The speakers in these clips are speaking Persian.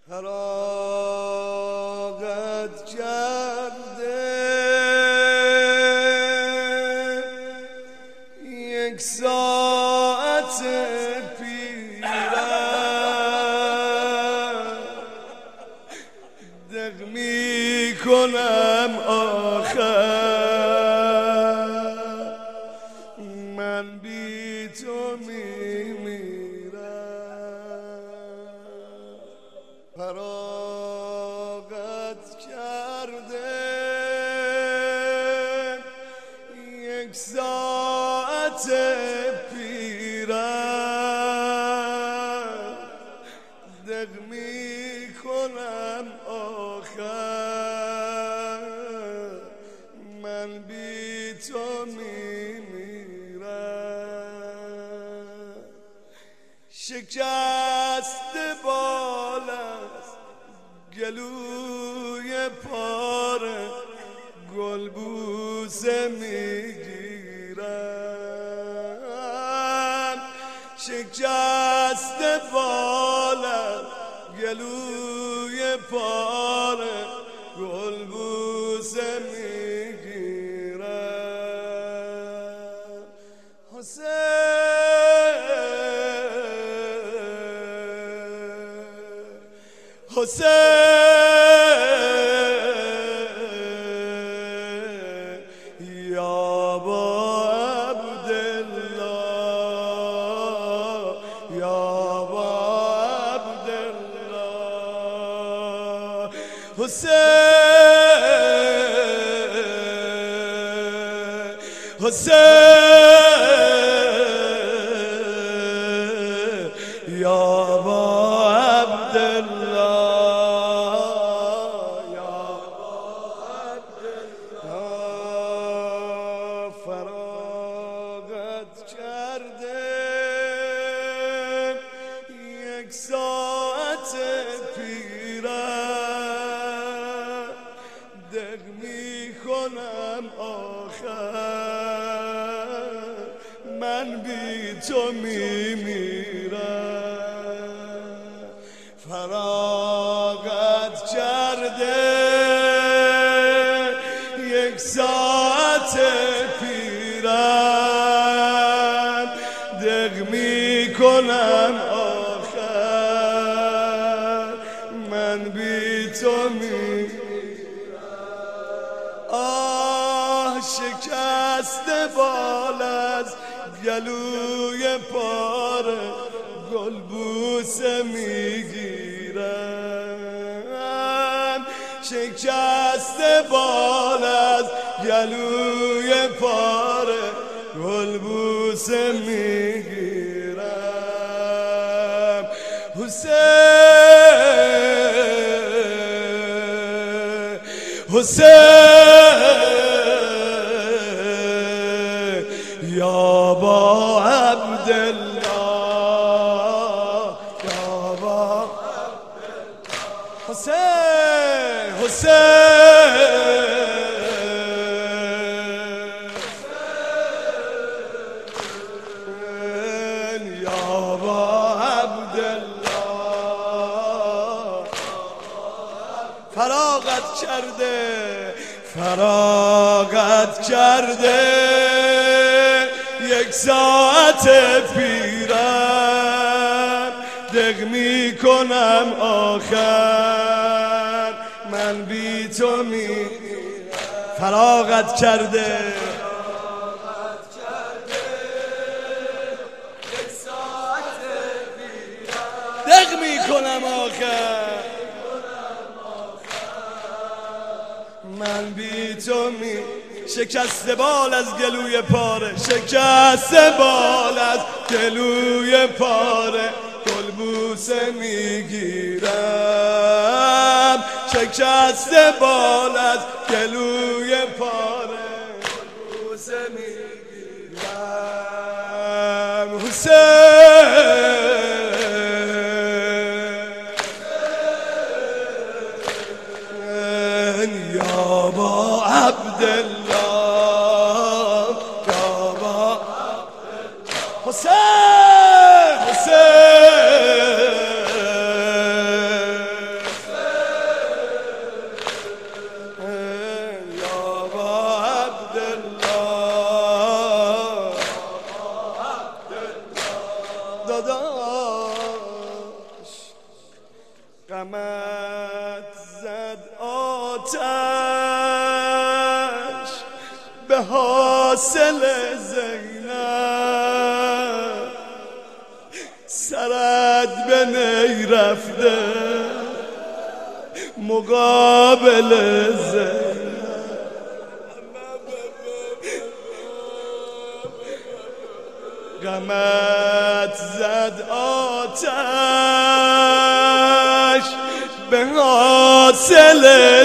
فراغت کرده یک ساعت پیرم دق می کنم آخر من بی تو فراغت کرده یک ساعت پیرم دق می کنم آخر من بی تو میمیرم شکست بال است گلوی پاره گلبوسه میگیرم شکست بال است گلوی پاره گلبوسه میگیرم حسین یا با عبدالله یا با عبدالله حسین یا با عبدالله یک ساعت پیرم دق می کنم آخر من بی تو میمیرم فراغت کرده یک ساعت پیرم دق می کنم من بی تو آه شکست بال از گلوی پاره گلبوسه میگیرم شکست بال از گلوی پاره گلبوسه میگیرم حسین یا با عبدالله یا با حسین یا با عبدالله فراغت کرده یک ساعت پیرم دق می کنم آخر من بی تو فراغت کرده یک ساعت پیرم دق می کنم آخر من بی تو شکست بال از گلوی پاره شکست بال از گلوی پاره گلبوسه میگیرم شکست بال از گلوی پاره گلبوسه میگیرم حسین یا با عبدالله یا با حسین غمت زد آتش به حاصل زینب، سرت به نی رفته مقابل زینب. غمت زد آتش به حاصل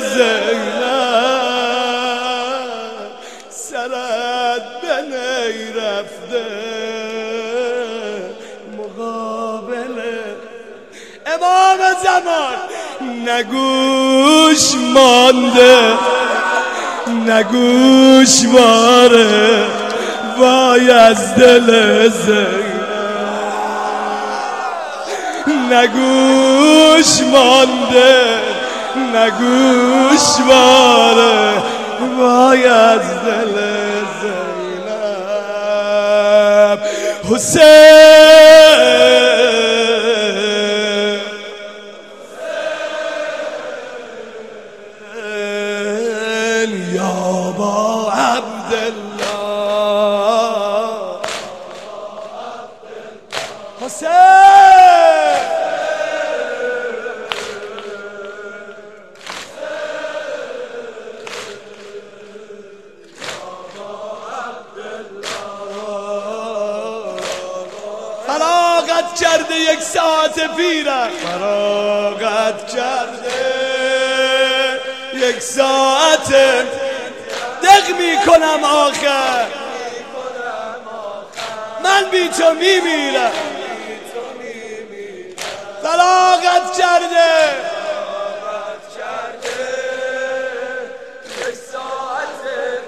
زینب، سرت به نی رفته مقابل امام زمان. نگوش مانده نگوش واره وای از دل زینب، نگوش مانده نگوش واره وای از دل زینب. حسین یا با عبدالله، حسین فراغت کرده یک ساعت پیرم، فراغت کرده یک ساعت دق میکنم آخر، من بی تو میمیرم. فراغت کرده یک ساعت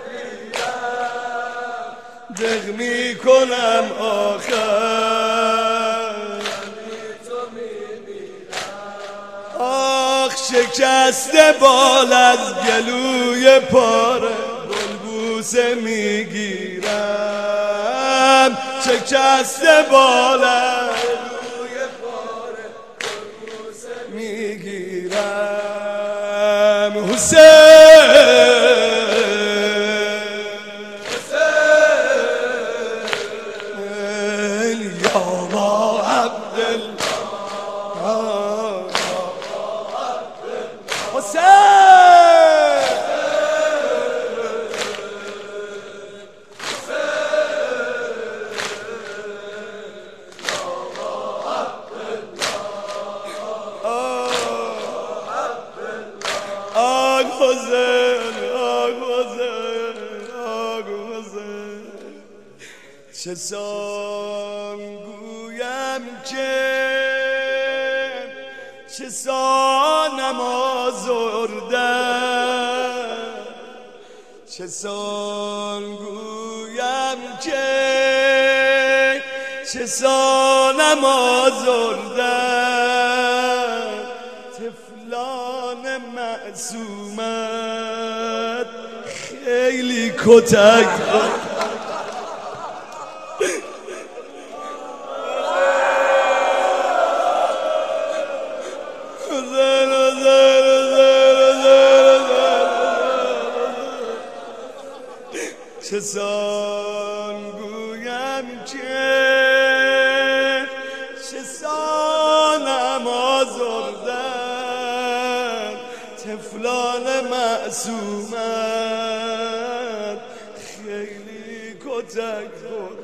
پیرم، دق میکنم آخر، آخ شکسته بال از گلوی پاره بلبوسه میگیرم، شکسته بال از گلوی پاره بلبوسه میگیرم. حسین یا با عبدالله، چه سان گویم که چه سانم آزردم، چه سان گویم که چه سانم آزردم، طفلان معصومت خیلی کتک چه سان گویم که چه سانم آزردم، طفلان معصومت خیلی کتک خورد،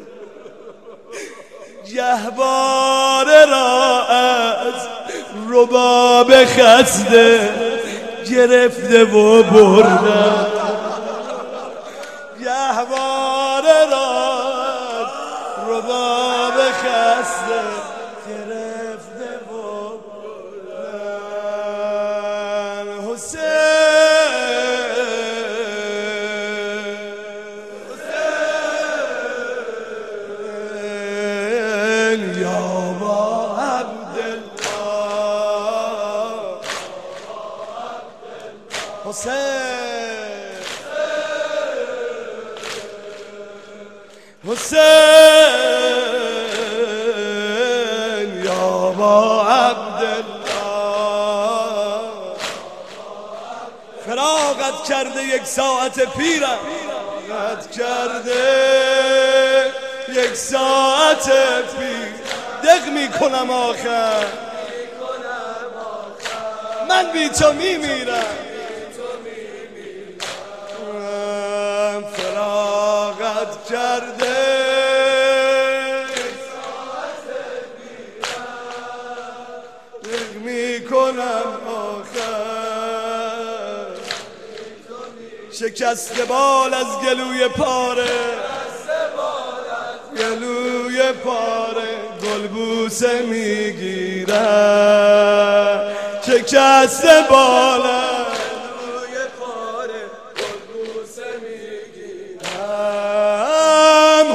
گهواره را از رباب خسته گرفته و بردم، گهواره را رباب خسته گرفته و بردن. حسین یا با عبدالله، حسین یا با عبدالله، فراغت کرده یک ساعت پیرم، فراغت کرده یک ساعت پیر، دق میکنم آخر من بی تو میمیرم، فراغت کرده دق میکنم آخر، شکست بال از گلوی پاره، گلوی پاره گل بوسه میگیرم، شکست بال گلوی پاره گل بوسه میگیرم.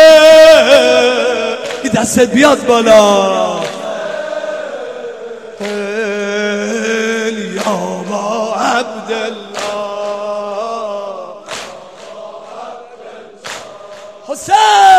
حسین دستت بیاد بالا، یا با عبدالله حسین.